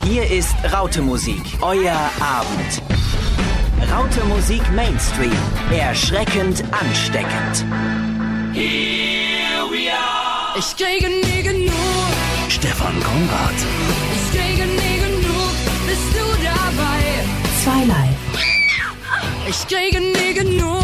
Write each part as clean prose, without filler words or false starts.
Hier ist Raute Musik, euer Abend. Raute Musik Mainstream, erschreckend ansteckend. Here we are. Ich kriege nie genug. Stefan Konrad. Ich kriege nie genug. Bist du dabei? 2 Live. Ich kriege nie genug.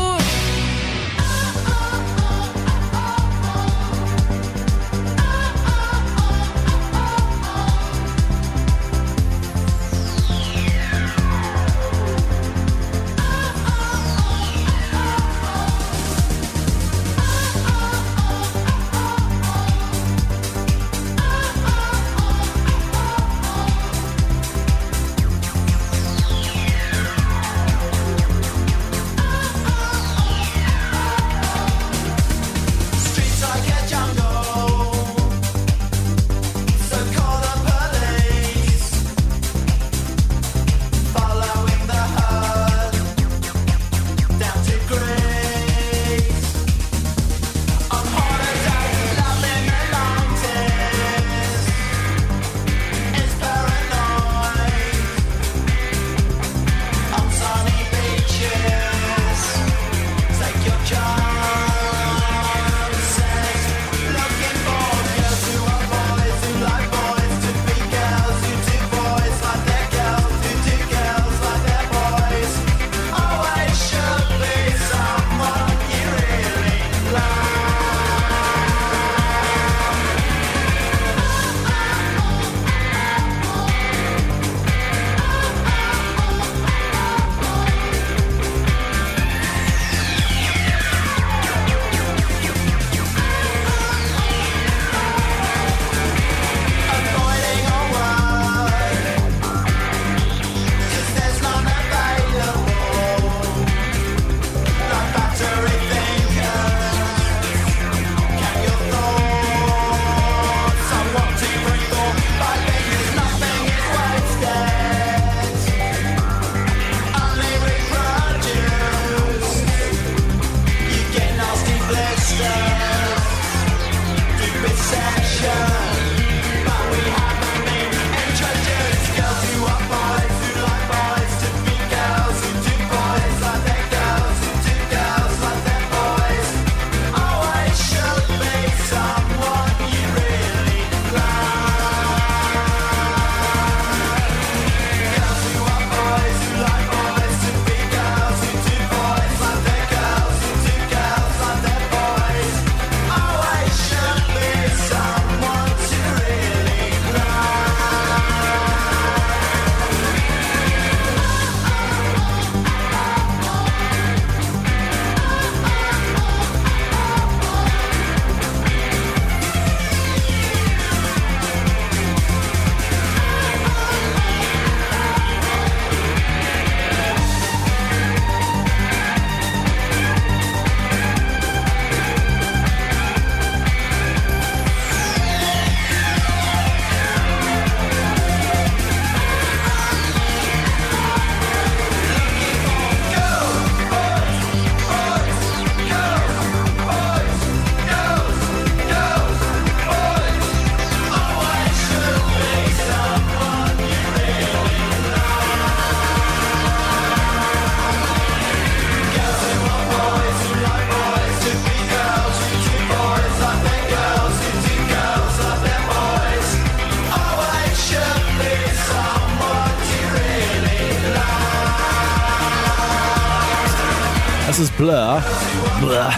Das ist Blur. Blur.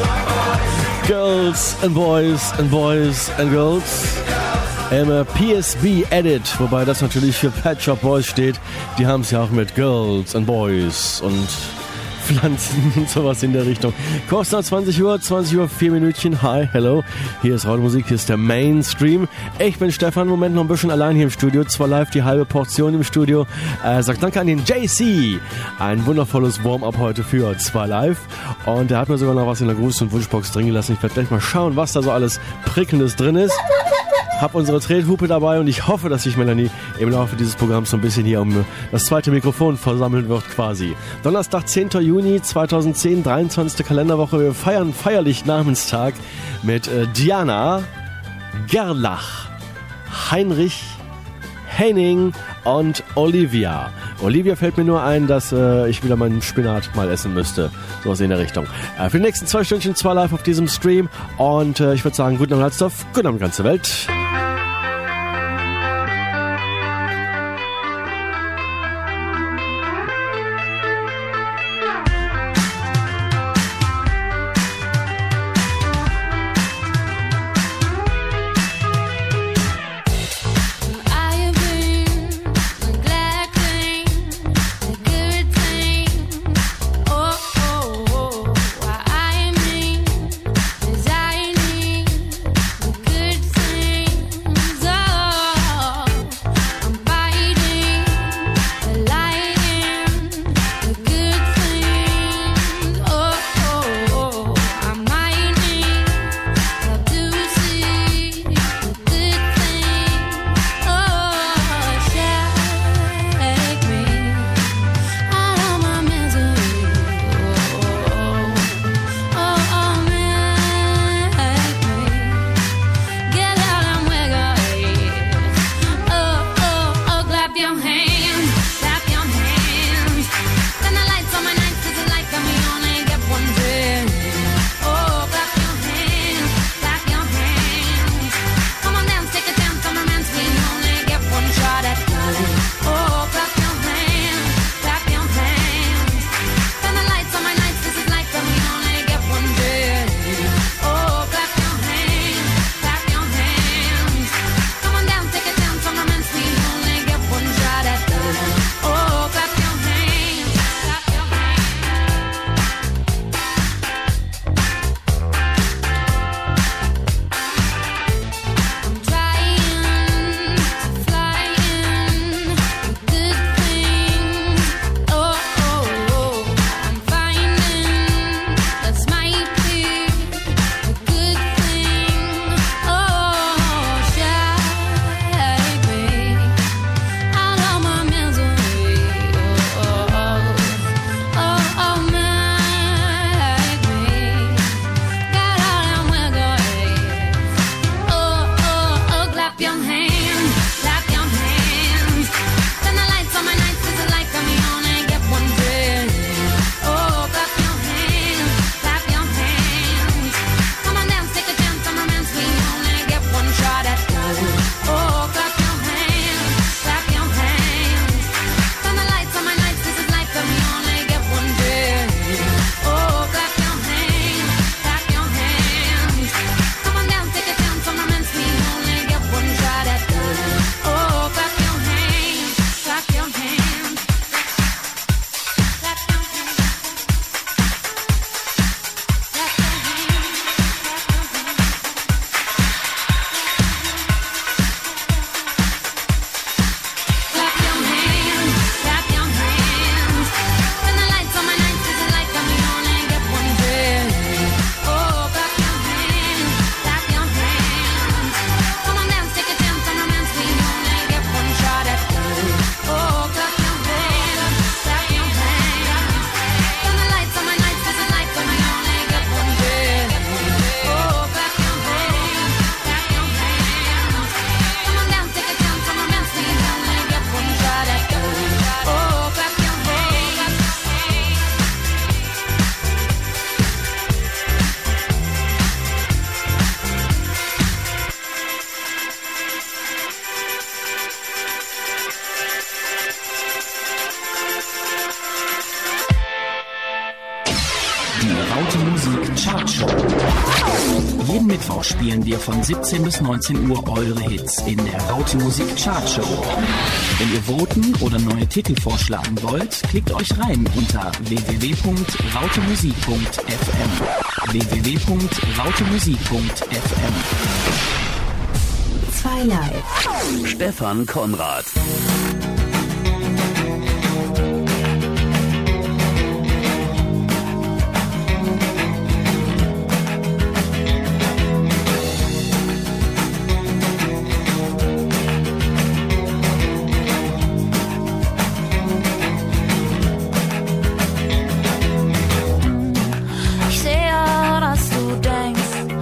Girls and Boys and Boys and Girls. PSB Edit, wobei das natürlich für Pet Shop Boys steht. Die haben es ja auch mit Girls and Boys und Pflanzen und sowas in der Richtung. Kurz nach 20 Uhr, 4 Minütchen. Hi, hello. Hier ist Raute Musik, hier ist der Mainstream. Ich bin Stefan, im Moment noch ein bisschen allein hier im Studio. 2 Live, die halbe Portion im Studio. Sagt danke an den JC. Ein wundervolles Warm-up heute für 2 Live. Und der hat mir sogar noch was in der Gruß- und Wunschbox drin gelassen. Ich werde gleich mal schauen, was da so alles Prickelndes drin ist. Hab unsere Trethupe dabei und ich hoffe, dass sich Melanie im Laufe dieses Programms so ein bisschen hier um das zweite Mikrofon versammeln wird quasi. Donnerstag, 10. Juni 2010, 23. Kalenderwoche. Wir feiern feierlich Namenstag mit Diana, Gerlach, Heinrich, Henning und Olivia. Olivia fällt mir nur ein, dass ich wieder meinen Spinat mal essen müsste. Sowas in der Richtung. Für die nächsten 2 Stündchen, 2 live auf diesem Stream. Und ich würde sagen, guten Abend, Halsdorf, guten Abend, ganze Welt. Raute Musik Chartshow. Jeden Mittwoch spielen wir von 17 bis 19 Uhr eure Hits in der Raute Musik Chartshow. Wenn ihr voten oder neue Titel vorschlagen wollt, klickt euch rein unter www.rautemusik.fm. www.rautemusik.fm. 2 Live. Stefan Konrad.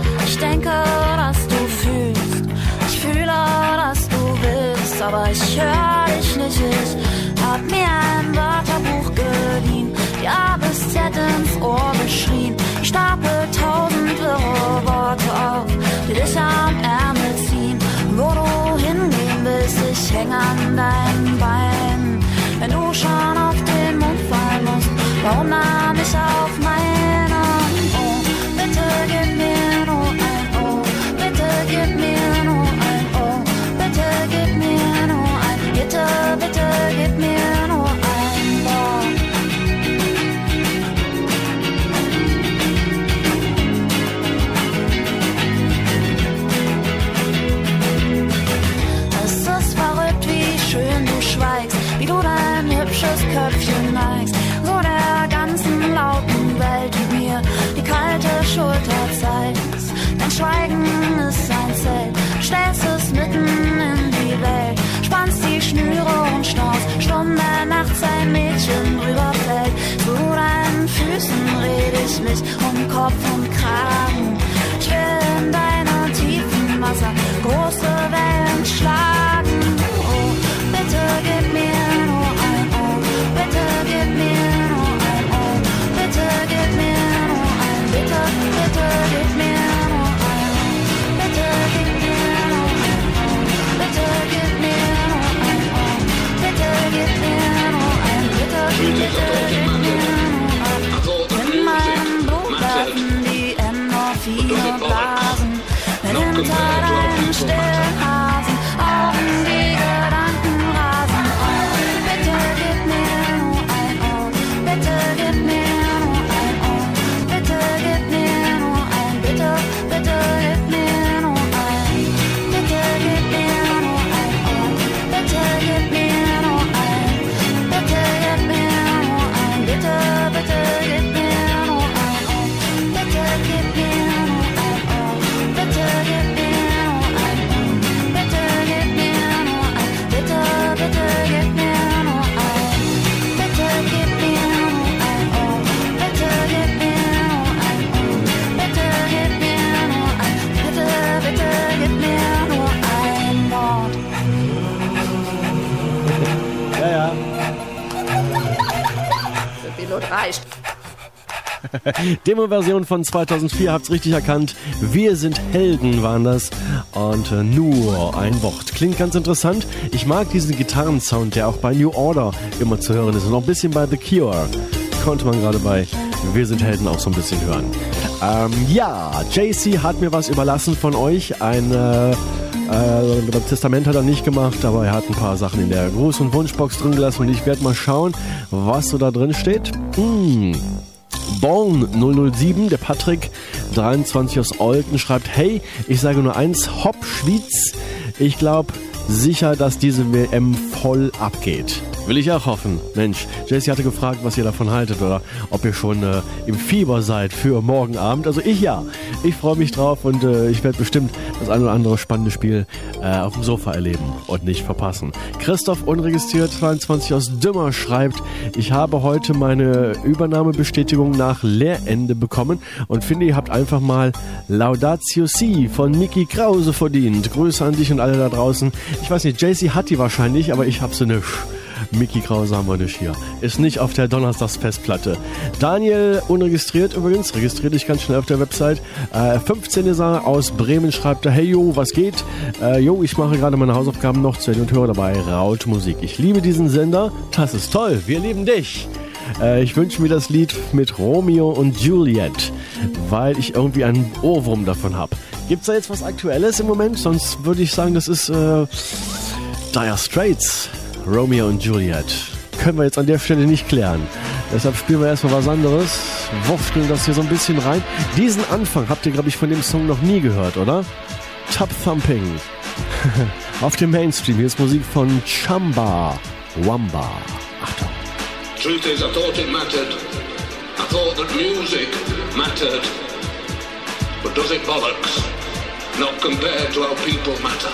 Aber ich höre war ich nicht. Ich hab mir ein Wörterbuch geliehen, die A bis Z ins Ohr geschrien. Ich stapel 1000 wirre Worte auf, die dich am Ärmel ziehen. Wo du hingehen willst, ich häng an deinen Beinen. Wenn du schon auf den Mund fallen musst, warum nahm ich auf meinen? Oh, bitte gib mir nur ein Oh, bitte gib mir nur ein Oh, bitte gib mir nur ein, bitte, bitte gib mir nur ein Wort. Es ist verrückt, wie schön du schweigst, wie du dein hübsches Köpfchen neigst, so der ganzen lauten Welt mit mir die kalte Schulter zeigst. Dein Schweigen ist ein Zelt, stellst es mitten in die Welt, spannst die Schnüre und schnaust, stumm der nachts ein Mädchen rüberfällt. Zu deinen Füßen red ich mich um Kopf und Kragen. Ich will in deine tiefen Wasser große Wellen schlagen. Oh, bitte gib mir nur ein Oh, bitte gib mir nur ein Oh, bitte gib mir nur ein, bitte, bitte gib mir nur ein Oh, bitte gib mir nur ein Oh, bitte gib mir nur ein Oh, bitte gib mir nur ein, bitte, bitte gib mir nur ein. In meinem Blut werfen die Endorphine Blasen, wenn hinter deinen stillen Hasen Augen die Gedanken rasen. Oh, bitte gib mir nur ein Oh, bitte gib mir nur ein Oh, bitte gib mir nur ein, bitte, bitte gib mir nur ein, bitte gib mir nur ein Oh, bitte gib mir nur ein, bitte gib mir nur ein, bitte, bitte gib mir nur ein Oh, bitte gib mir nur ein Oh, bitte gib mir nur ein Oh, bitte gib mir nur ein, bitte, bitte gib mir nur ein, bitte gib mir nur ein Oh, bitte gib mir nur ein Oh, bitte gib mir nur ein, bitte, bitte gib mir nur ein Wort. Ja, ja. Der Pilot reicht. Demo-Version von 2004, habt's richtig erkannt. Wir sind Helden waren das. Und nur ein Wort. Klingt ganz interessant. Ich mag diesen Gitarrensound, der auch bei New Order immer zu hören ist. Und auch ein bisschen bei The Cure. Konnte man gerade bei Wir sind Helden auch so ein bisschen hören. Ja, JC hat mir was überlassen von euch. Ein Testament hat er nicht gemacht, aber er hat ein paar Sachen in der Gruß- und Wunschbox drin gelassen. Und ich werde mal schauen, was so da drin steht. Born 007, der Patrick, 23 aus Olten, schreibt: Hey, ich sage nur eins, Hopp, Schwyz. Ich glaube sicher, dass diese WM voll abgeht. Will ich auch hoffen. Mensch, JC hatte gefragt, was ihr davon haltet oder ob ihr schon im Fieber seid für morgen Abend. Also ich ja. Ich freue mich drauf und ich werde bestimmt das ein oder andere spannende Spiel auf dem Sofa erleben und nicht verpassen. Christoph unregistriert 22 aus Dümmer schreibt: Ich habe heute meine Übernahmebestätigung nach Lehrende bekommen und finde, ihr habt einfach mal Laudatio Si von Niki Krause verdient. Grüße an dich und alle da draußen. Ich weiß nicht, JC hat die wahrscheinlich, aber ich hab sie nicht. Mickey Krause haben wir nicht hier. Ist nicht auf der Donnerstagsfestplatte. Daniel, unregistriert übrigens, registriert dich ganz schnell auf der Website. 15 ist er, aus Bremen, schreibt er: Hey yo, was geht? Jo, ich mache gerade meine Hausaufgaben noch zu Ende und höre dabei Raut Musik. Ich liebe diesen Sender, das ist toll, wir lieben dich. Ich wünsche mir das Lied mit Romeo und Juliet, weil ich irgendwie einen Ohrwurm davon habe. Gibt's da jetzt was Aktuelles im Moment? Sonst würde ich sagen, das ist Dire Straits. Romeo und Juliet. Können wir jetzt an der Stelle nicht klären. Deshalb spielen wir erstmal was anderes. Wursteln das hier so ein bisschen rein. Diesen Anfang habt ihr, glaube ich, von dem Song noch nie gehört, oder? Top Thumping. Auf dem Mainstream. Hier ist Musik von Chamba Wamba. Achtung. Truth is, I thought it mattered. I thought that music mattered. But does it bollocks? Not compared to how people matter.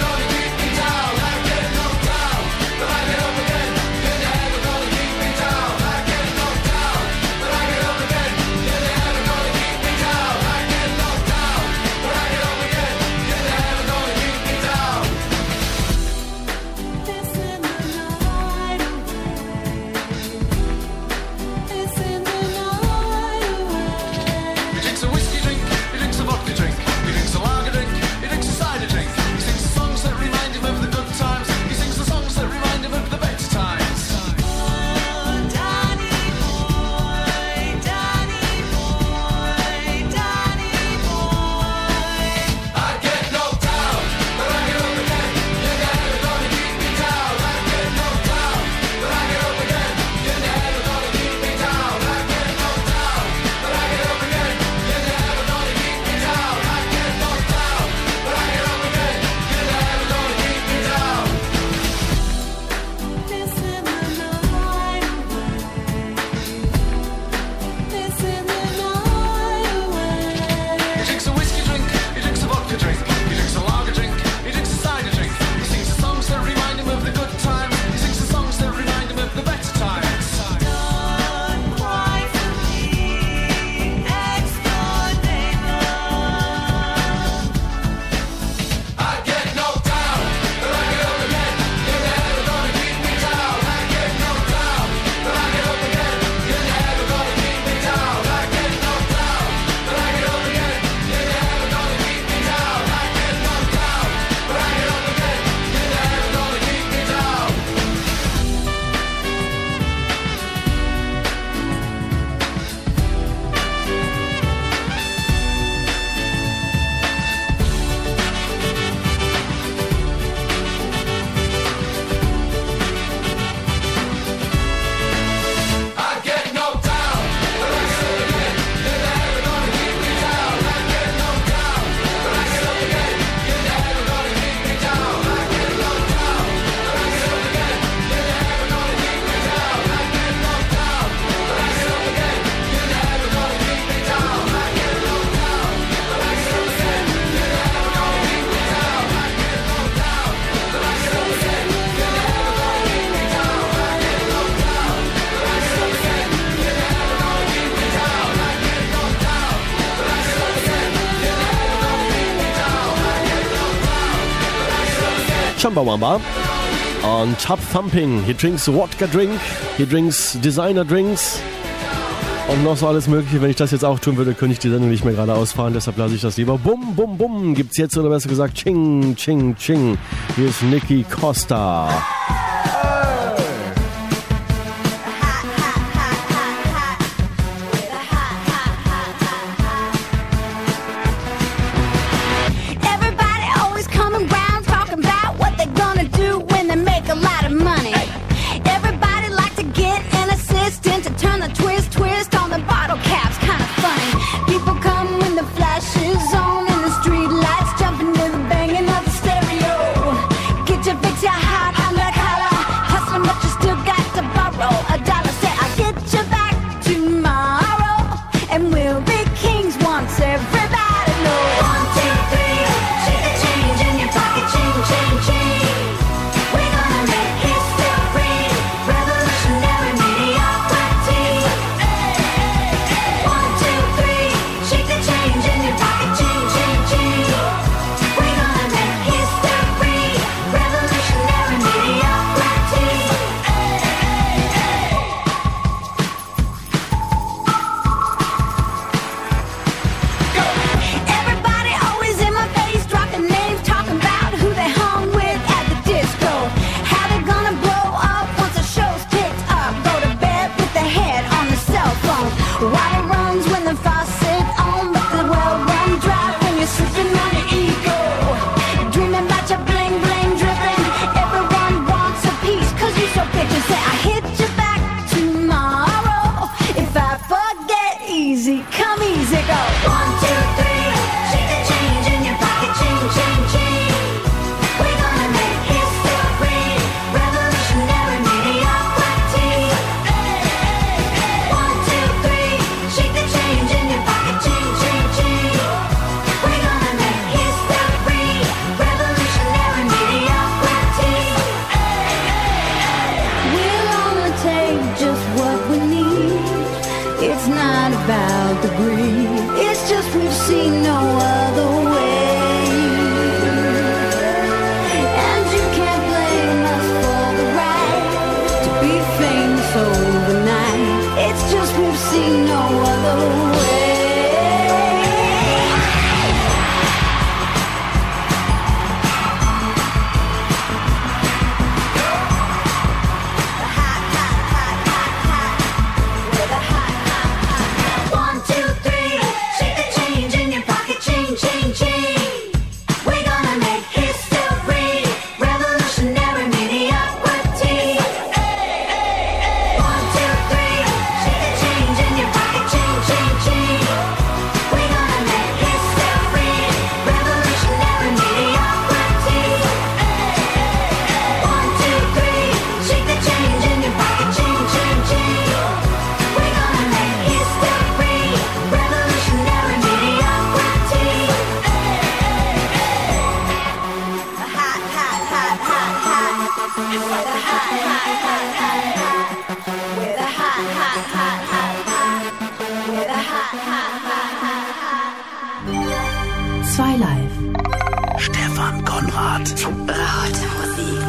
Down. Chumbawamba. Und Tub Thumping. He drinks Wodka Drink. He drinks Designer Drinks. Und noch so alles Mögliche. Wenn ich das jetzt auch tun würde, könnte ich die Sendung nicht mehr gerade ausfahren. Deshalb lasse ich das lieber. Bum, bum, bum. Gibt's jetzt, oder besser gesagt, Ching, Ching, Ching. Hier ist Nikki Costa. Stefan Konrad. Musik.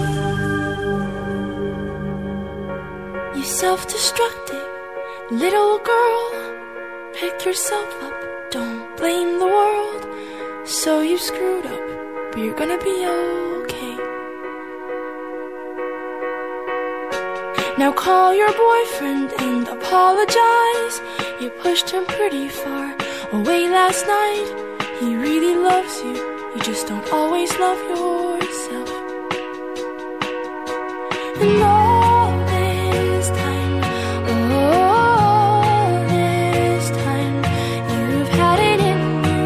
You self-destructing little girl, pick yourself up, don't blame the world. So you screwed up, but you're gonna be okay. Now call your boyfriend and apologize. You pushed him pretty far away last night. He really loves you, you just don't always love yourself. And all this time, you've had it in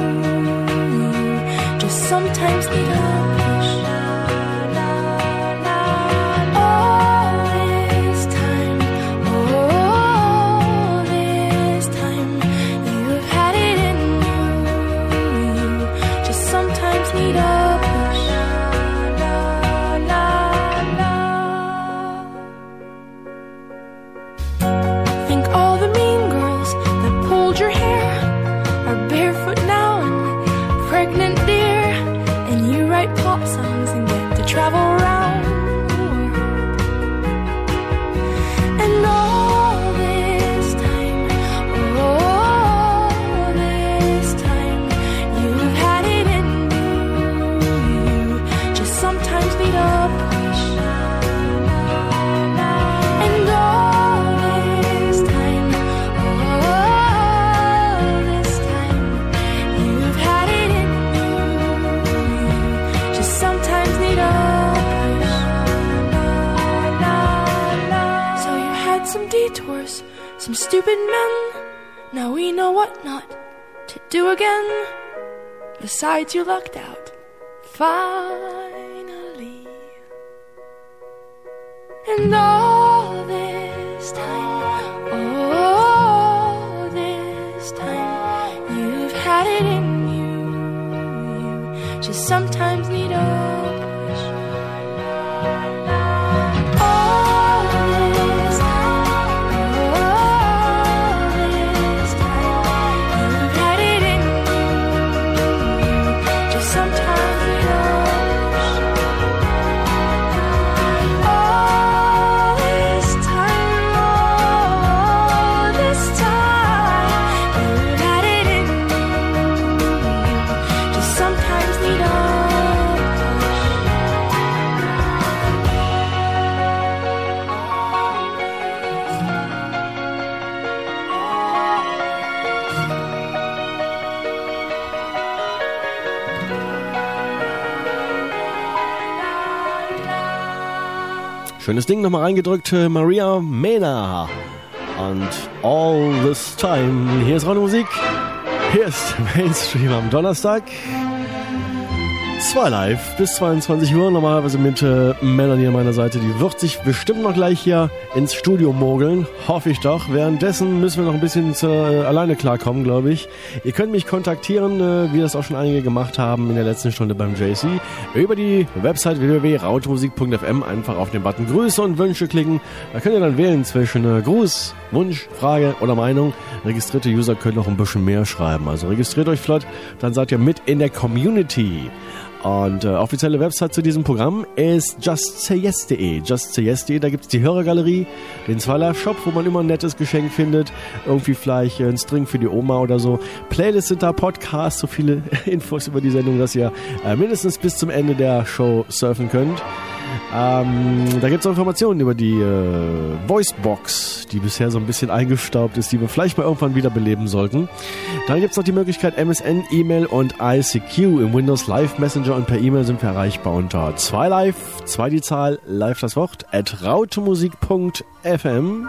you. Just sometimes need a push. All this time, you've had it in you. Just sometimes need a push. Think all the mean girls that pulled your hair are barefoot now and pregnant, dear. And you write pop songs and get to travel around detours, some stupid men. Now we know what not to do again. Besides, you lucked out, finally. And all this time, you've had it in you. You just sometimes need a Schönes Ding, nochmal reingedrückt, Maria Mena und All This Time. Hier ist Radiomusik, hier ist Mainstream am Donnerstag. 2 live bis 22 Uhr, normalerweise mit Melanie an meiner Seite. Die wird sich bestimmt noch gleich hier ins Studio mogeln, hoffe ich doch. Währenddessen müssen wir noch ein bisschen alleine klarkommen, glaube ich. Ihr könnt mich kontaktieren, wie das auch schon einige gemacht haben in der letzten Stunde beim JC, über die Website www.rautemusik.fm. Einfach auf den Button Grüße und Wünsche klicken. Da könnt ihr dann wählen zwischen Gruß, Wunsch, Frage oder Meinung. Registrierte User können noch ein bisschen mehr schreiben. Also registriert euch flott, dann seid ihr mit in der Community. Und offizielle Website zu diesem Programm ist justsayes.de. Justsayes.de, da gibt es die Hörergalerie, den 2Live-Shop, wo man immer ein nettes Geschenk findet. Irgendwie vielleicht ein String für die Oma oder so. Playlists sind da, Podcasts, so viele Infos über die Sendung, dass ihr mindestens bis zum Ende der Show surfen könnt. Da gibt es auch Informationen über die Voicebox, die bisher so ein bisschen eingestaubt ist, die wir vielleicht mal irgendwann wieder beleben sollten. Dann gibt es noch die Möglichkeit MSN, E-Mail und ICQ im Windows Live Messenger, und per E-Mail sind wir erreichbar unter 2live, 2 die Zahl, live das Wort, @rautemusik.fm.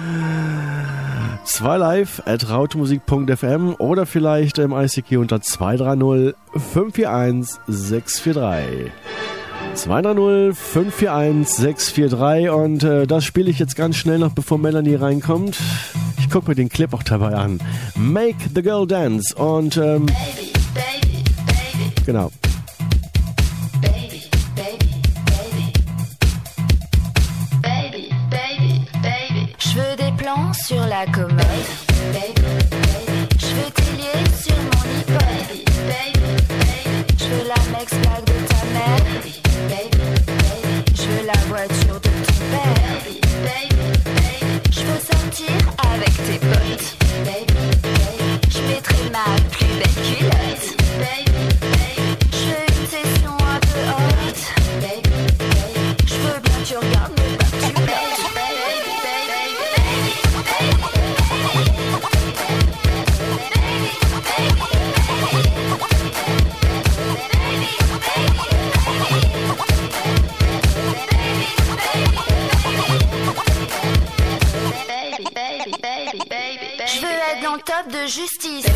2live@rautemusik.fm oder vielleicht im ICQ unter 230 541 643. 230 541 643, und das spiele ich jetzt ganz schnell noch, bevor Melanie reinkommt. Ich gucke mir den Clip auch dabei an. Make the Girl Dance, und Baby, baby, baby. Genau. Baby, baby, baby. Baby, baby, baby. Je veux des plans sur la commode. Baby, baby. Je veux tes liens sur mon iPod. Baby, baby, baby. Je veux la Mex-Blague de ta mère. Baby, baby, baby. Je veux la voiture de ton père. Baby, baby, baby. Je veux sortir avec tes potes. Baby, baby. Je mettrai ma plus belle culotte. Baby, baby. Je veux une session un peu haute. Baby, baby. Je veux bien que tu regardes mais pas que tu plottes. Baby, baby, baby, je veux être dans le top de justice.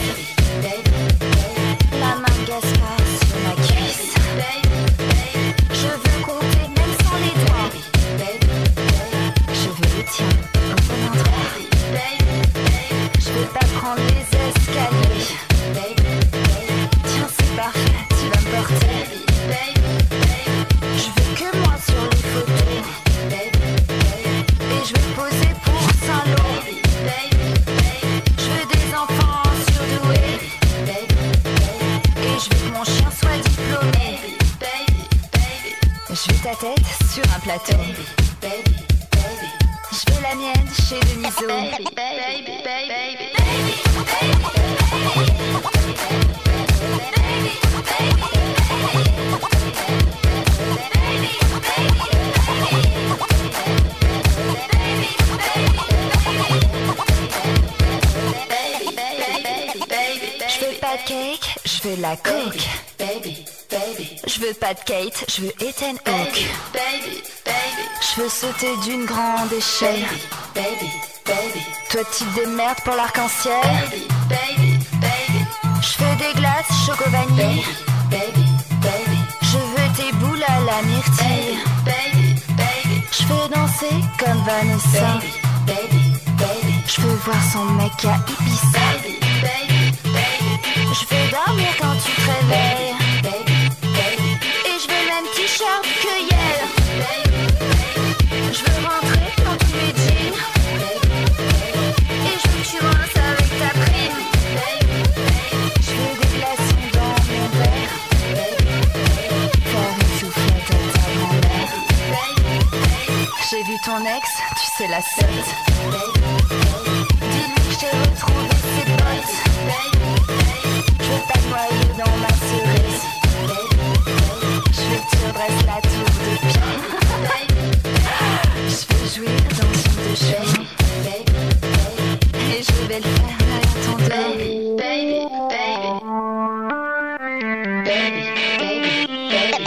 La main de Gaspard sur ma cuisse. Je veux compter même sans les doigts. Je veux le tien au bon endroit. Je veux pas prendre les escaliers. Tiens, c'est parfait, tu vas me porter. Je veux que moi sur les photos. Et je veux poser pour Saint-Lô. Je veux des enfants surdoués. Et je veux que mon chien soit diplômé. Je veux ta tête sur un plateau. Je veux la mienne chez Deniso. Je veux pas de cake, je veux de la coke. Je veux pas de Kate, je veux Ethan Hawke. Je veux sauter d'une grande échelle. baby, baby. Toi type des merdes pour l'arc-en-ciel. Baby, baby, baby. Je fais des glaces choco-vanille. Baby, baby, baby. Je veux tes boules à la myrtille. Baby, baby, baby. Je veux danser comme Vanessa. Baby, baby, baby. Je veux voir son mec à Ibiza. Baby, baby, baby. Je veux dormir quand tu te réveilles. Baby, baby. Et je veux même t-shirt cueillette. Je veux rentrer dans tous les jeans. Et je veux que tu rinces avec ta prime. Je veux des glaçons dans mon verre. Faire une soufflette à ta grand-mère. J'ai vu ton ex, tu sais la secte. Dis-lui que j'ai retrouvé ses potes. Je veux pas te noyer dans ma cerise. Je veux que tu redresses la tour de Pise. Je veux jouir dans son de chemin. Et je vais le faire à ton dos. Baby, baby, baby. Baby, baby, baby.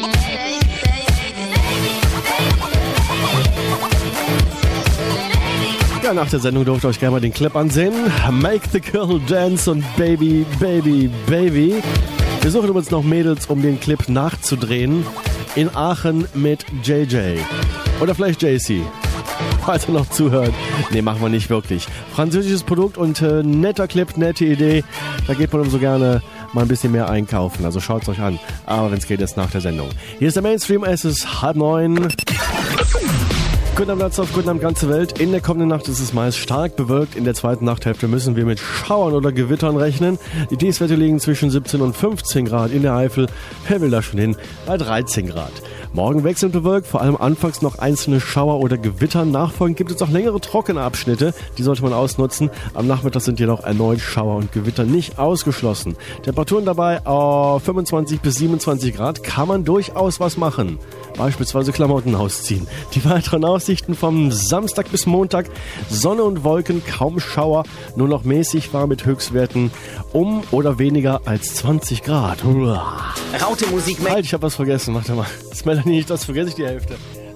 Ja, nach der Sendung dürft ihr euch gerne mal den Clip ansehen. Make the Girl Dance und Baby, Baby, Baby. Wir suchen übrigens noch Mädels, um den Clip nachzudrehen. In Aachen mit JJ. Oder vielleicht JC. Falls ihr noch zuhört. Nee, machen wir nicht wirklich. Französisches Produkt und netter Clip, nette Idee. Da geht man so gerne mal ein bisschen mehr einkaufen. Also schaut es euch an. Aber wenn es geht, jetzt nach der Sendung. Hier ist der Mainstream. Es ist 8:30. Guten Abend, Platz auf, guten Abend, ganze Welt. In der kommenden Nacht ist es meist stark bewölkt. In der zweiten Nachthälfte müssen wir mit Schauern oder Gewittern rechnen. Die Tiefstwerte liegen zwischen 17 und 15 Grad. In der Eifel, wer will da schon hin, bei 13 Grad. Morgen wechselnd bewölkt, vor allem anfangs noch einzelne Schauer oder Gewitter. Nachfolgend gibt es auch längere trockene Abschnitte, die sollte man ausnutzen. Am Nachmittag sind jedoch erneut Schauer und Gewitter nicht ausgeschlossen. Temperaturen dabei auf 25 bis 27 Grad, kann man durchaus was machen. Beispielsweise Klamotten ausziehen. Die weiteren Aussichten vom Samstag bis Montag: Sonne und Wolken, kaum Schauer, nur noch mäßig warm mit Höchstwerten um oder weniger als 20 Grad. Raute Musik. Halt, ich hab was vergessen, warte mal. Das Melanie nicht, das vergesse ich die Hälfte.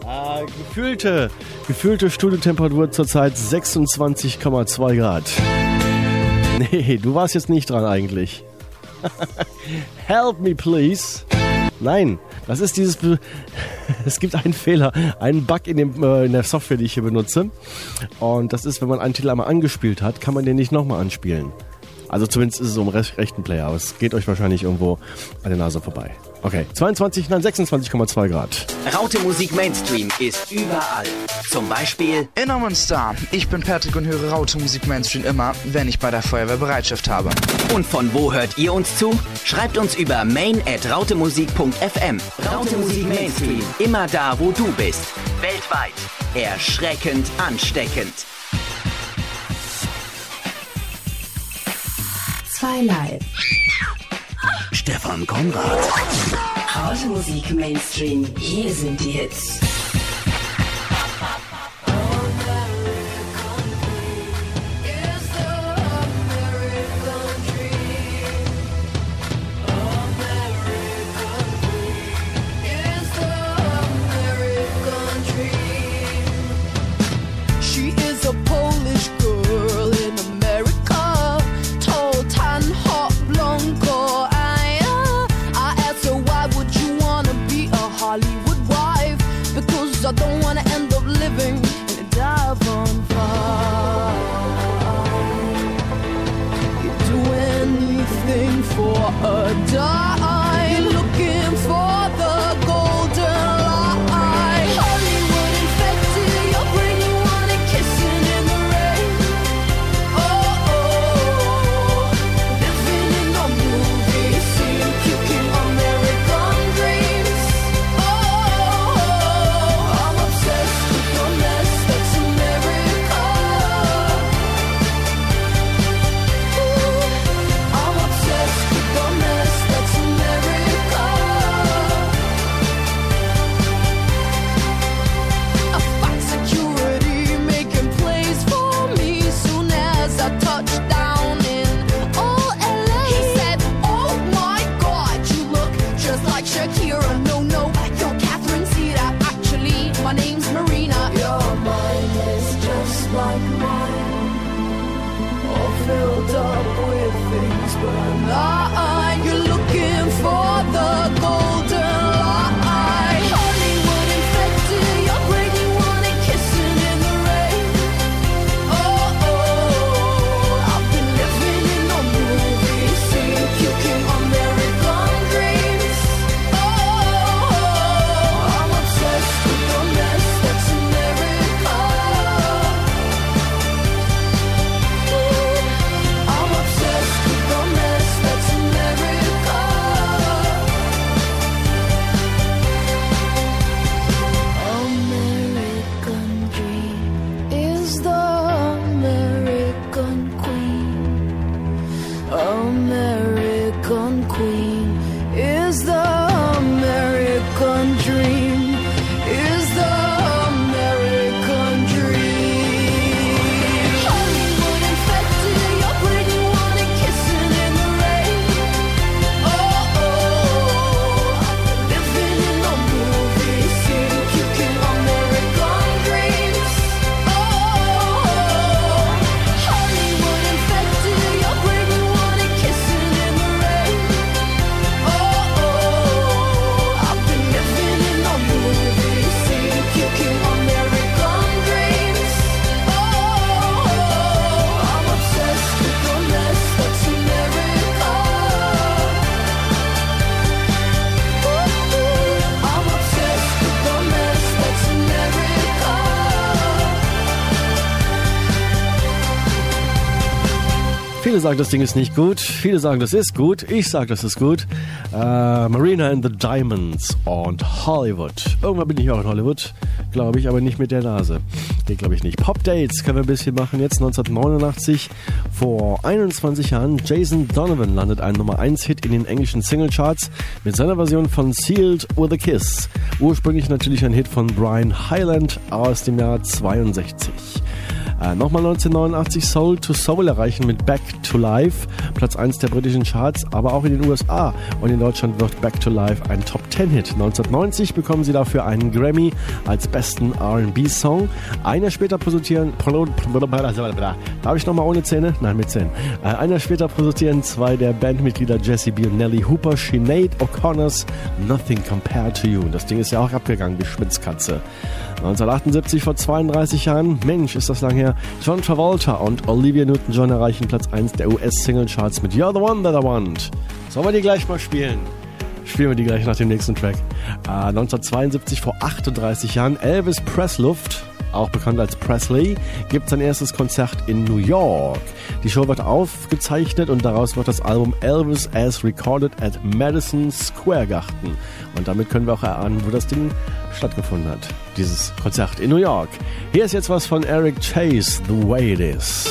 Gefühlte Studiotemperatur zurzeit 26,2 Grad. Nee, du warst jetzt nicht dran eigentlich. Help me please. Nein, das ist dieses... Es gibt einen Fehler, einen Bug in der Software, die ich hier benutze. Und das ist, wenn man einen Titel einmal angespielt hat, kann man den nicht nochmal anspielen. Also zumindest ist es so im rechten Player, aber es geht euch wahrscheinlich irgendwo an der Nase vorbei. Okay, 26,2 Grad. Raute Musik Mainstream ist überall. Zum Beispiel in Münster. Ich bin Patrick und höre Raute Musik Mainstream immer, wenn ich bei der Feuerwehr Bereitschaft habe. Und von wo hört ihr uns zu? Schreibt uns über main@rautemusik.fm. Raute Musik Mainstream. Immer da, wo du bist. Weltweit. Erschreckend ansteckend. 2 Live. Stefan Konrad. Raute Musik Mainstream. Hier sind die Hits. I don't wanna end up living in a dive on fire. You'd do anything for a dime, looking for the golden line. Hollywood infected your brain, you want it kissing in the rain. Oh, oh, living in a movie scene, kicking American dreams. That's America. filled up with things, but I'm not. You're looking for the golden line. Hollywood infected, you're great, you want it kissing in the rain. Oh, oh, I've been living in a movie scene, puking American dreams. Oh, I'm obsessed with the mess that's America. I'm obsessed with the mess that's America. American dream is the American queen. American queen is the American dream. Is the American dream. Hollywood infected, you're great, you want it kissing in the rain. Oh, oh, living in a movie scene, puking American dreams. Oh, Hollywood infected, you're great, you want it kissing in the rain. Oh, I've been living in a movie scene, puking American dreams. Oh, I'm obsessed with the mess that's America. I'm obsessed with the mess that's America. Viele sagen, das Ding ist nicht gut. Viele sagen, das ist gut. Ich sage, das ist gut. Marina and the Diamonds und Hollywood. Irgendwann bin ich auch in Hollywood, glaube ich, aber nicht mit der Nase. Geht, glaube ich, nicht. Pop-Dates können wir ein bisschen machen. Jetzt 1989, vor 21 Jahren. Jason Donovan landet ein Nummer-1-Hit in den englischen Singlecharts mit seiner Version von Sealed with a Kiss. Ursprünglich natürlich ein Hit von Brian Hyland aus dem Jahr 62. Nochmal 1989 Soul to Soul erreichen mit Back to Life, Platz 1 der britischen Charts, aber auch in den USA und in Deutschland wird Back to Life ein Top-10-Hit. 1990 bekommen sie dafür einen Grammy als besten R&B-Song. Ein Jahr später präsentieren, darf ich nochmal ohne Zähne? Nein, mit Zähnen. Ein Jahr später präsentieren zwei der Bandmitglieder Jesse B und Nelly Hooper Sinead O'Connors Nothing Compared to You. Das Ding ist ja auch abgegangen wie Schmitzkatze. 1978, vor 32 Jahren, Mensch, ist das lang her, John Travolta und Olivia Newton-John erreichen Platz 1 der US-Single-Charts mit You're the One That I Want. Sollen wir die gleich mal spielen? Spielen wir die gleich nach dem nächsten Track. 1972, vor 38 Jahren, Elvis Pressluft, auch bekannt als Presley, gibt sein erstes Konzert in New York. Die Show wird aufgezeichnet und daraus wird das Album Elvis as Recorded at Madison Square Garden. Und damit können wir auch erahnen, wo das Ding stattgefunden hat. Dieses Konzert in New York. Hier ist jetzt was von Eric Chase, The Way It Is.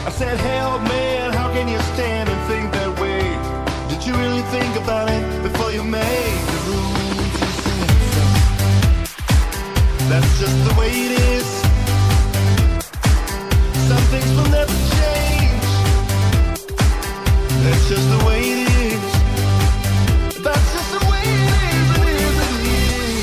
I said, hell man, how can you stand and think that way? Did you really think about it before you made the rules? You said so. That's just the way it is. Some things will never change. That's just the way it is. That's just the way it is. It is, it is.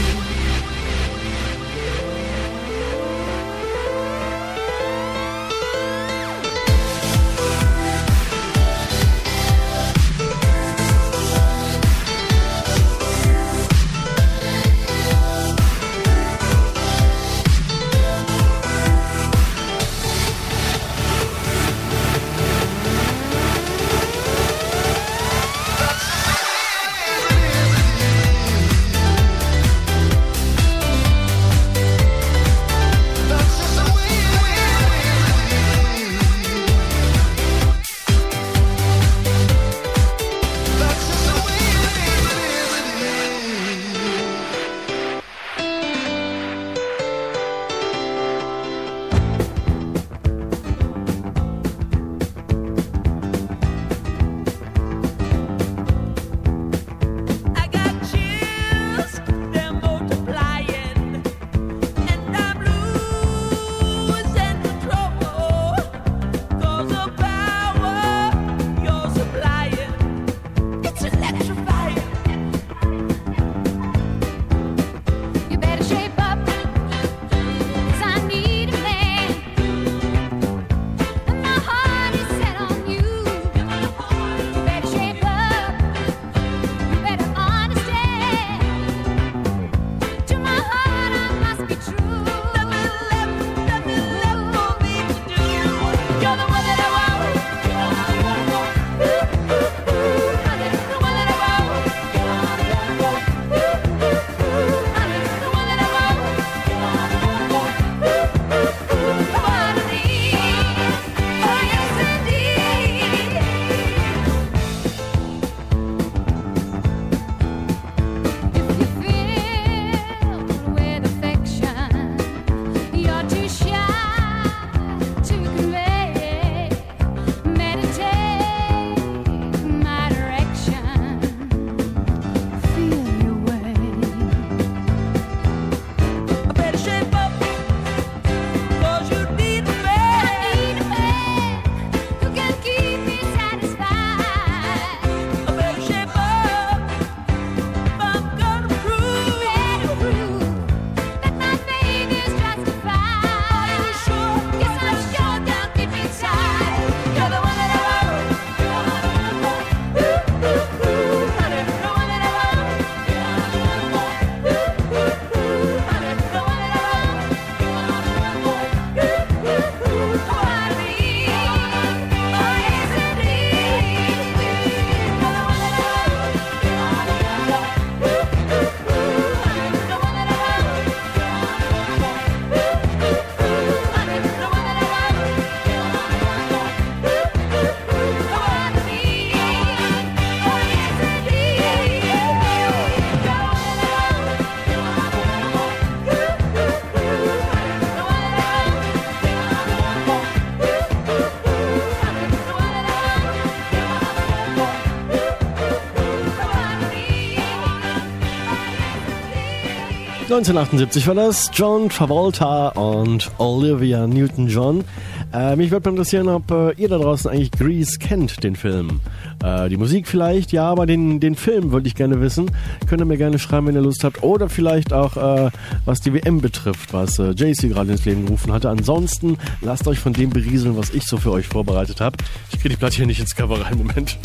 ...1978 war das, John Travolta und Olivia Newton-John. Mich würde interessieren, ob ihr da draußen eigentlich Grease kennt, den Film. Die Musik vielleicht, ja, aber den Film würde ich gerne wissen. Könnt ihr mir gerne schreiben, wenn ihr Lust habt. Oder vielleicht auch, was die WM betrifft, was Jay-Z gerade ins Leben gerufen hatte. Ansonsten lasst euch von dem berieseln, was ich so für euch vorbereitet habe. Ich kriege die Platte hier nicht ins Cover rein, Moment.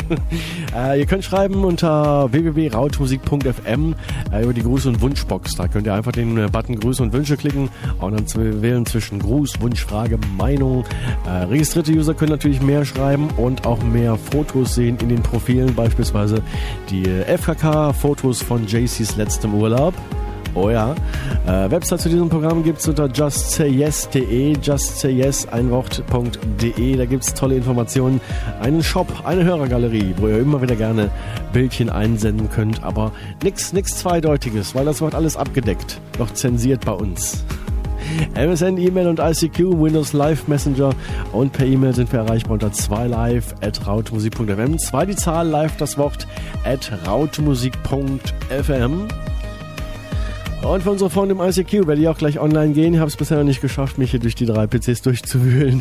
Ihr könnt schreiben unter www.rautmusik.fm über die Gruß- und Wunschbox. Da könnt ihr einfach den Button Grüße und Wünsche klicken und dann wählen zwischen Gruß, Wunsch, Frage, Meinung. Registrierte User können natürlich mehr schreiben und auch mehr Fotos sehen in den Profilen, beispielsweise die FKK-Fotos von Jay-Z's letztem Urlaub. Oh ja. Website zu diesem Programm gibt es unter justsayyes.de, justsayes.de. Da gibt es tolle Informationen, einen Shop, eine Hörergalerie, wo ihr immer wieder gerne Bildchen einsenden könnt, aber nichts Zweideutiges, weil das wird alles abgedeckt, noch zensiert bei uns. MSN, E-Mail und ICQ, Windows Live Messenger und per E-Mail sind wir erreichbar unter 2live@rautmusik.fm. 2 die Zahl, live das Wort @rautmusik.fm. Und für unsere Freunde im ICQ werde ich auch gleich online gehen. Ich habe es bisher noch nicht geschafft, mich hier durch die 3 PCs durchzuwühlen.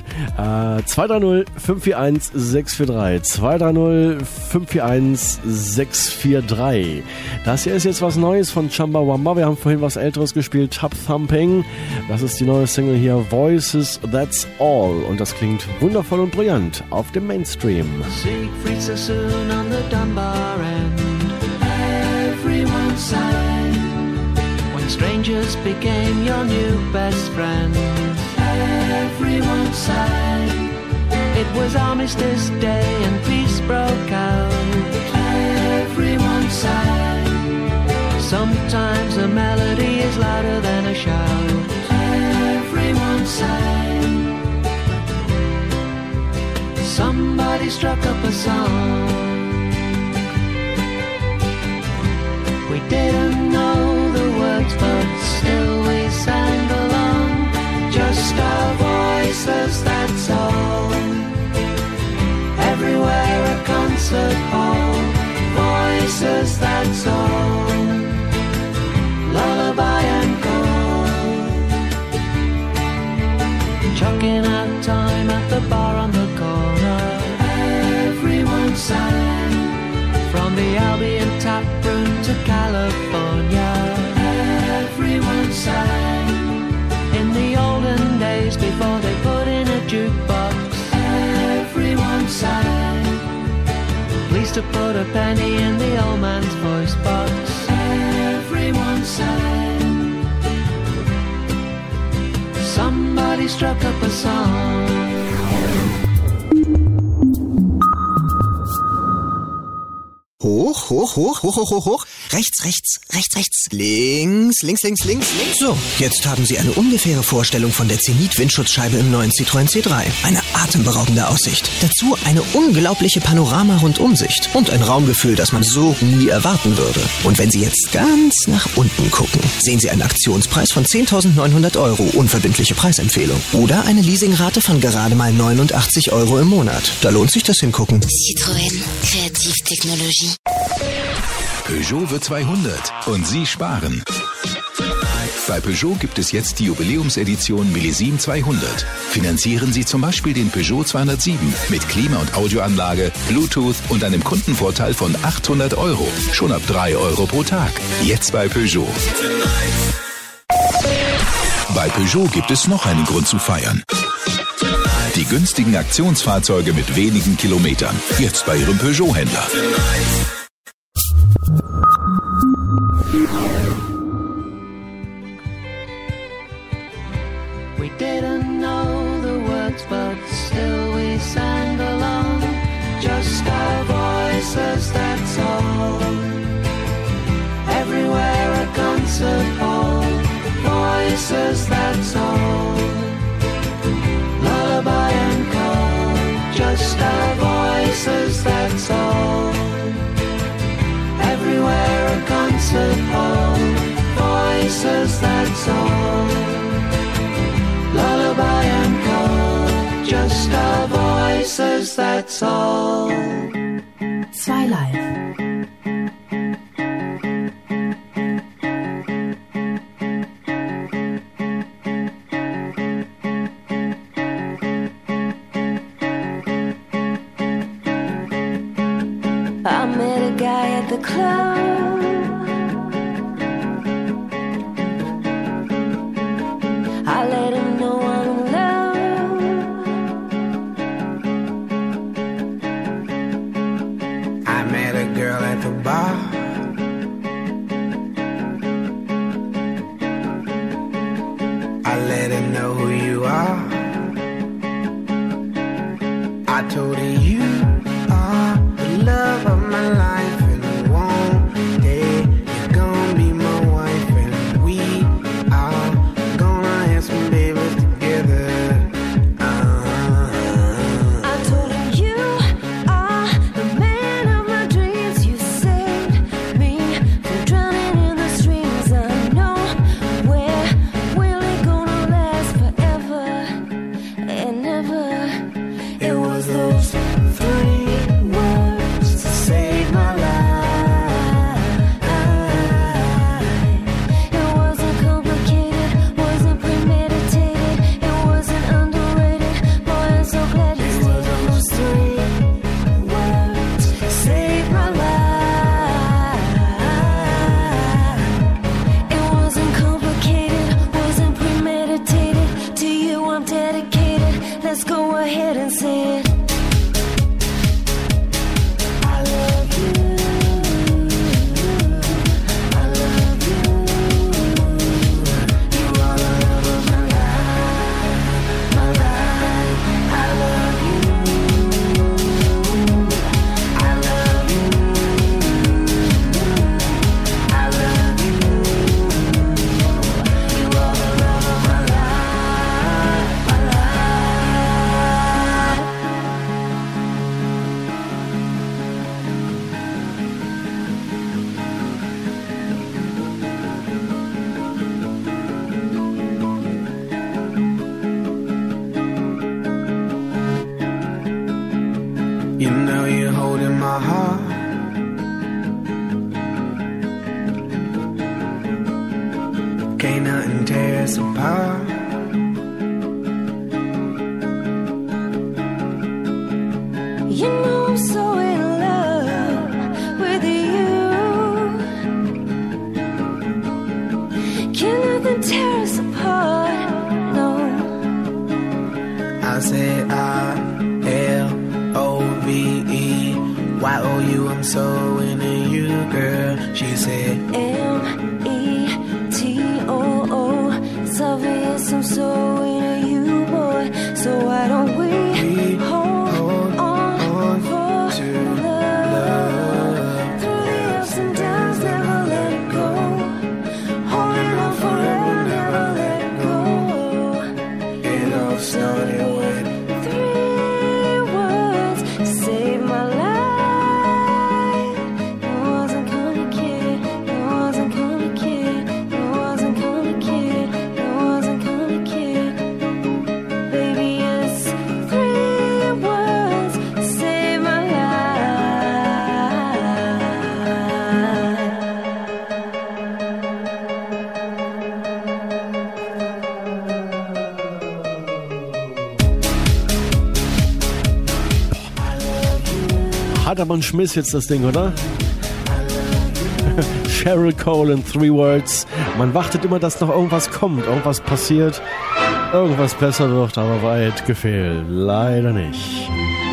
230-541-643. 230-541-643. Das hier ist jetzt was Neues von Chumbawamba. Wir haben vorhin was Älteres gespielt, Tub Thumping. Das ist die neue Single hier, Voices, That's All. Und das klingt wundervoll und brillant auf dem Mainstream. Siegfried Sassoon on the Dunbar end. Everyone sang. Strangers became your new best friend. Everyone sang. It was Armistice Day and peace broke out. Everyone sang. Sometimes a melody is louder than a shout. Everyone sang. Somebody struck up a song. We didn't know the words, but still we sang along. Just our voices, that's all. Everywhere a concert hall. Voices, that's all. Lullaby and call. Chucking out time at the bar on the corner. Everyone sang. From the Albion tap room to California. Everyone sang. In the olden days before they put in a jukebox. Everyone sang. Pleased to put a penny in the old man's voice box. Everyone sang. Somebody struck up a song. Hoch, hoch, hoch, hoch, hoch, hoch, hoch. Rechts, rechts, rechts, rechts. Links, links, links, links, links. So, jetzt haben Sie eine ungefähre Vorstellung von der Zenit-Windschutzscheibe im neuen Citroën C3. Eine atemberaubende Aussicht. Dazu eine unglaubliche Panorama-Rundumsicht. Und ein Raumgefühl, das man so nie erwarten würde. Und wenn Sie jetzt ganz nach unten gucken, sehen Sie einen Aktionspreis von 10.900 €, unverbindliche Preisempfehlung. Oder eine Leasingrate von gerade mal 89 € im Monat. Da lohnt sich das Hingucken. Citroën, Kreativtechnologie. Peugeot wird 200 und Sie sparen. Bei Peugeot gibt es jetzt die Jubiläumsedition Millesime 200. Finanzieren Sie zum Beispiel den Peugeot 207 mit Klima- und Audioanlage, Bluetooth und einem Kundenvorteil von 800 €. Schon ab 3 € pro Tag. Jetzt bei Peugeot. Bei Peugeot gibt es noch einen Grund zu feiern. Die günstigen Aktionsfahrzeuge mit wenigen Kilometern. Jetzt bei Ihrem Peugeot-Händler. We didn't know the words, but still we sang along. Just our voices, that's all. Everywhere a concert hall. Voices, that's all. Lullaby and call. Just our voices, that's all. Everywhere a concert hall. Voices, that's all. Lullaby and call. Just our voices, that's all. 2 Live. I met a guy at the club. I let him know I'm in love. I met a girl at the bar. I let her know who you are. I told her you are the love of my life, and one day you're gonna be my wife, and we are gonna have some babies together. I told him you are the man of my dreams. You saved me from drowning in the streams. I know we're really gonna was those 3 words to save my life. It wasn't complicated, wasn't premeditated, it wasn't underrated. Boy, I'm so glad you stayed. Those 3 words saved my life. It wasn't complicated, wasn't premeditated. To you I'm dedicated. Let's go ahead and say it. I love you. I love you. You are the love of my life, my life. I love you. I love you. I love you. You are the love of my life, my life. You know you're holding my heart. Can't nothing tear us apart. You know I'm so in love with you. Can nothing tear us apart? No. I said I-L-O-V-E-Y-O-U. I'm so into you, girl. She said M-E-T-O-O. It's obvious I'm so into you, boy. So why don't we hold on for love? Through the ups and downs, never let it go. Holding on forever, never let it go. it all started when 3 words saved my life. It wasn't complicated. It wasn't complicated. It wasn't complicated. It wasn't complicated. Baby, it's 3 words saved my life. Hat aber einen Schmiss jetzt das Ding, oder? Cheryl Cole in 3 Words. Man wartet immer, dass noch irgendwas kommt, irgendwas passiert, irgendwas besser wird, aber weit gefehlt. Leider nicht.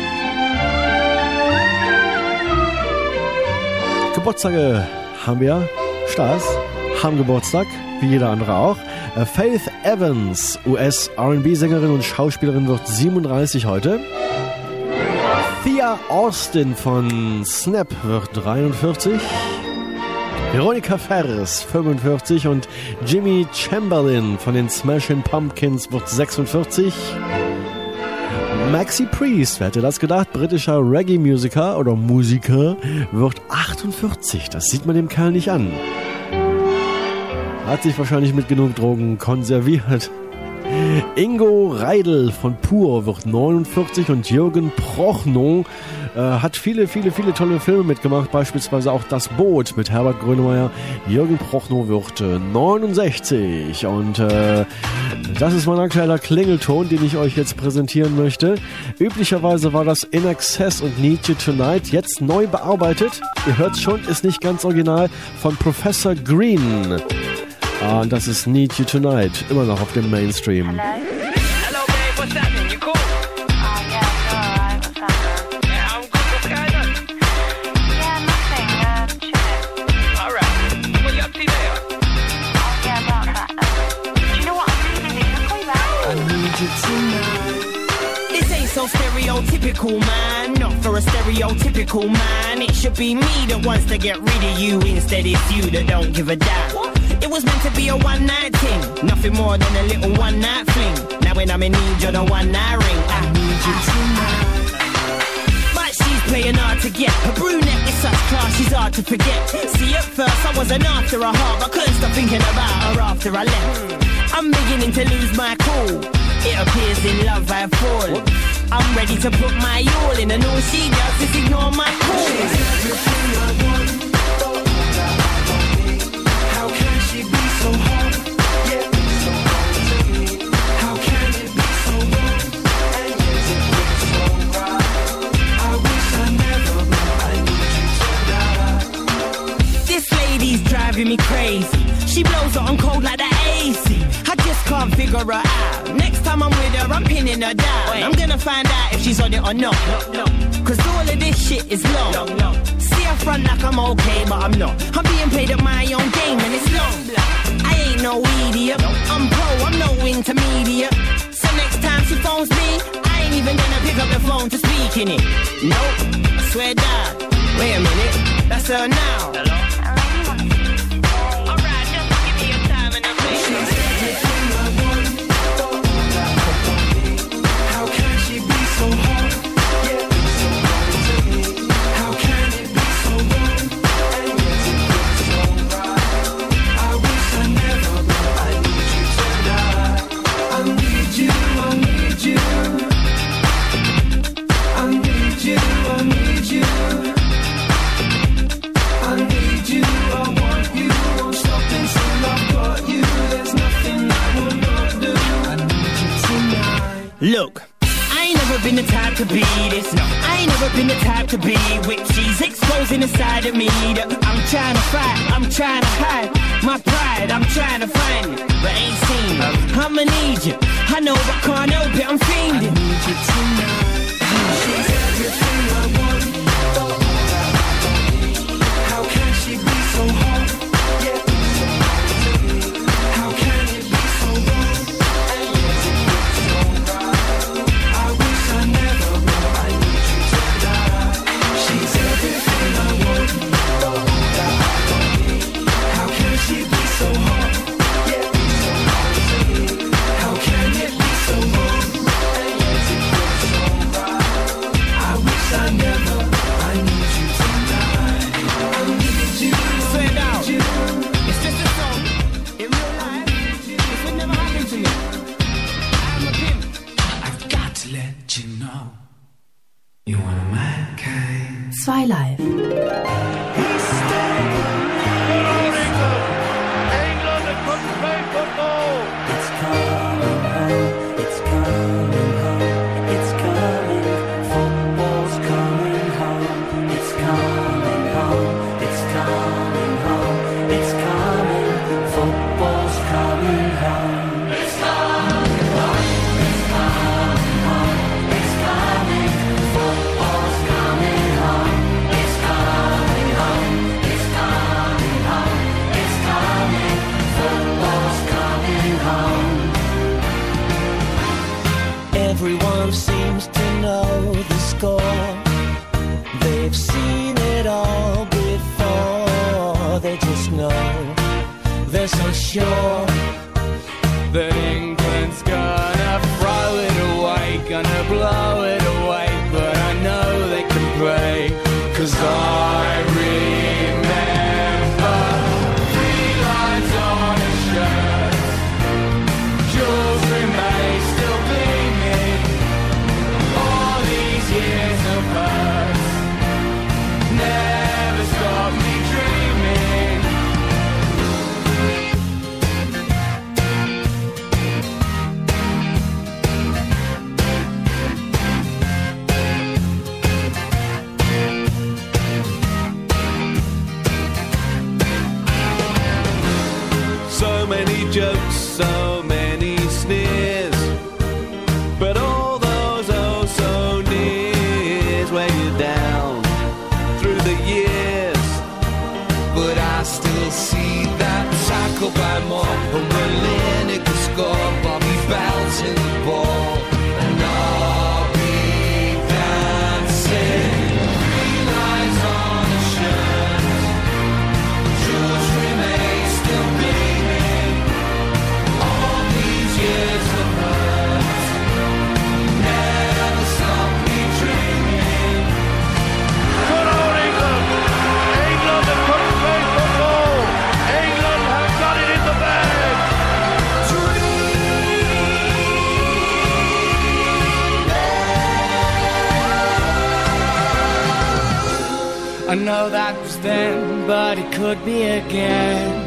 Geburtstage haben wir. Stars haben Geburtstag, wie jeder andere auch. Faith Evans, US-R&B-Sängerin und Schauspielerin, wird 37 heute. Thea Austin von Snap wird 43. Veronica Ferris 45 und Jimmy Chamberlin von den Smashing Pumpkins wird 46. Maxi Priest, wer hätte das gedacht, britischer Reggae-Musiker oder Musiker, wird 48. Das sieht man dem Kerl nicht an. Hat sich wahrscheinlich mit genug Drogen konserviert. Ingo Reidl von Pur wird 49 und Jürgen Prochnow hat viele tolle Filme mitgemacht, beispielsweise auch Das Boot mit Herbert Grönemeyer. Jürgen Prochnow wird 69 und das ist mein aktueller Klingelton, den ich euch jetzt präsentieren möchte. Üblicherweise war das In Excess und Need You Tonight, jetzt neu bearbeitet. Ihr hört's schon, ist nicht ganz original, von Professor Green. Und das ist Need You Tonight, immer noch auf dem Mainstream. Hello, babe, what's happening? You cool? Oh, yeah, alright, what's happening? Yeah, I'm good, what's going on? Yeah, nothing, chilling. Alright, what are you up to there? Oh, yeah, about that. Do you know what I'm reading? Can I call you back? I need you tonight. This ain't so stereotypical, man. Not for a stereotypical man. It should be me that wants to get rid of you. Instead it's you that don't give a damn. It was meant to be a one-night thing, nothing more than a little one-night fling. Now when I'm in need, you're the one-night ring. I need you tonight. But she's playing hard to get. Her brunette is such class, she's hard to forget. See, at first I wasn't after her heart, I couldn't stop thinking about her after I left. I'm beginning to lose my cool. It appears in love I fall. I'm ready to put my all in, and all she does is ignore my calls. She's everything I want. How can she be so hot? Yeah, so hard to me. How can it be so wrong? And yet it feels so right. I wish I never knew I need you tonight. This lady's driving me crazy. She blows it on cold like the AC. I just can't figure her out. Next time I'm with her, I'm pinning her down. I'm gonna find out if she's on it or not. Cause all of this shit is long. See her front like I'm okay, but I'm not. I'm being paid at my own game and it's long. I ain't no idiot. I'm pro, I'm no intermediate. So next time she phones me, I ain't even gonna pick up the phone to speak in it. Nope, I swear down. Wait a minute, that's her now. Hello? Look, I ain't never been the type to be this. No, I ain't never been the type to be which she's exposing the side of me that I'm trying to fight, I'm trying to hide my pride, I'm trying to find it, but ain't seen it. I'ma need you, I know but can't help it, I'm fiending. I need you tonight. She's everything I want. How can she be so hot? Yeah, so hard to me. How can it be so wrong? Zwei Live. Everyone seems to know the score. They've seen it all before. They just know, they're so sure that England's gonna throw it away, gonna blow it away. But I know they can pray, 'cause I remember 3 lines on a shirt. Jewelry may still gleaming. All these years of hurt never stopped me dreaming. So many jokes, so many sneers, but all those oh so nears weigh you down through the years. But I still see that tackle by Moore, and when Lineker scored, Bobby bouncing the ball, and I'll be dancing. 3 lines on a shirt, jewelry may still gleaming. All I know that was then, but it could be again.